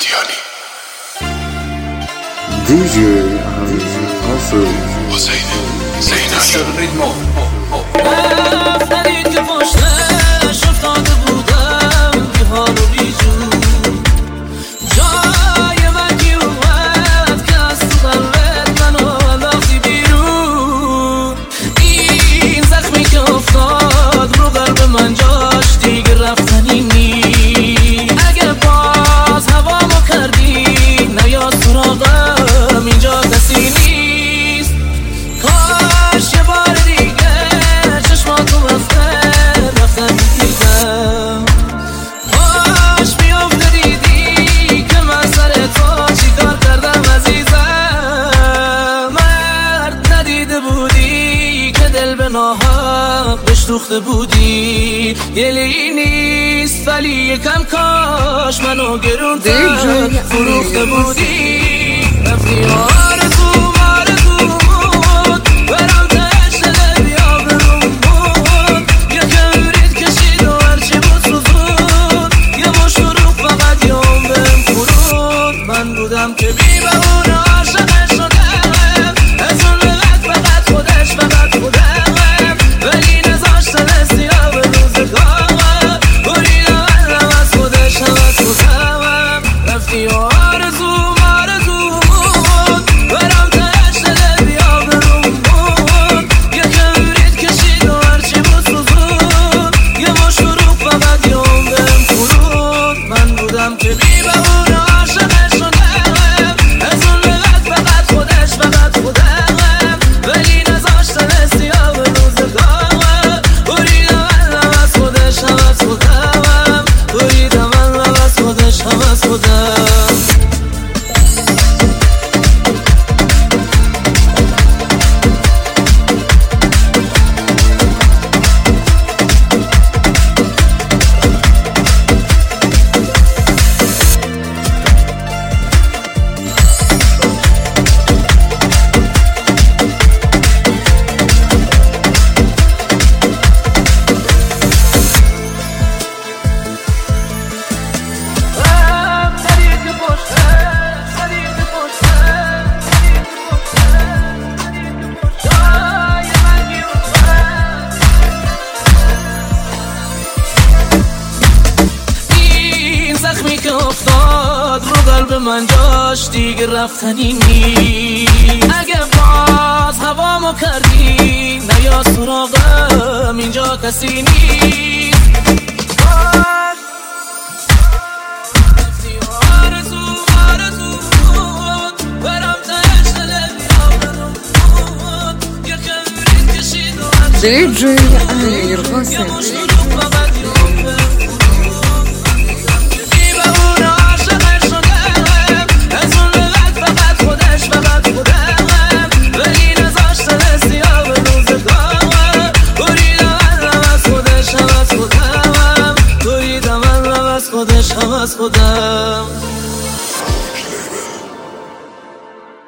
قادیانی دیجی حسین حسین زینایی رفتنی که پشتش افتاده بودم بی حال و بی جون جای من کی اومد که از تو قلبت منو انداختی بیرون این زخمی که افتاد رو قلب من جاش دیگه رفتنی نیست اگه باز هوامو کردی نیا سراغم اینجا کسی نیست کاش یه بار دیگه چشماتو رفتن دیدم کاش بیافته دیدی که من سر تو چی کار کردم عزیزم مرد ندیده بودی که دل به ناحق بشتوخته بودی گلی نیست ولی یکم کاش منو گرونتر فروخته بودی رفتی آرزوم بود برام تشت دل بیا برون بود یکم رید کشید و هرچی بود سوزود یه مشروع فقط یه بهم فرود من بودم که بی بهونه عاشقش شدم از اون لغت فقط خودش ولی نذاشتن استیاب روزگاه بریدم علم از خودش خودم رفتی آرزوم بود برام تشت دل بیا برون بود یکم رید کشید و هرچی بود سوزود یه مشروع فقط یه بهم فرود من بودم که بی بهونه عاشقش شدم از اون لغت فقط خودش ولی نذاشتن استیاب روزگاه بریدم علم از خودش بریدم علم از خودش زخمی که افتاد رو قلب من جاش دیگه رفتنی نیست اگه باز هوامو کردی نیا سراغم اینجا کسی نیست آرزو بود برام تشت دل بیا برون بود یکم رید کشید و دیجی امیر حسین خودش هم از خودم